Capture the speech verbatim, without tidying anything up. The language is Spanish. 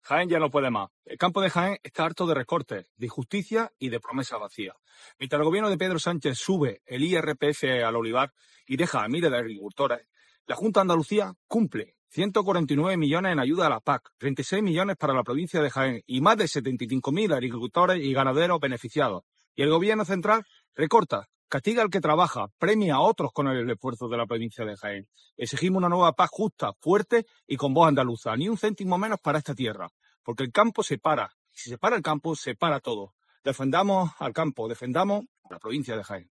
Jaén ya no puede más. El campo de Jaén está harto de recortes, de injusticia y de promesas vacías. Mientras el gobierno de Pedro Sánchez sube el I R P F al olivar y deja a miles de agricultores, la Junta de Andalucía cumple ciento cuarenta y nueve millones en ayuda a la P A C, treinta y seis millones para la provincia de Jaén y más de setenta y cinco mil agricultores y ganaderos beneficiados. Y el gobierno central recorta, castiga al que trabaja, premia a otros con el esfuerzo de la provincia de Jaén. Exigimos una nueva P A C justa, fuerte y con voz andaluza. Ni un céntimo menos para esta tierra, porque el campo se para. Si se para el campo, se para todo. Defendamos al campo, defendamos la provincia de Jaén.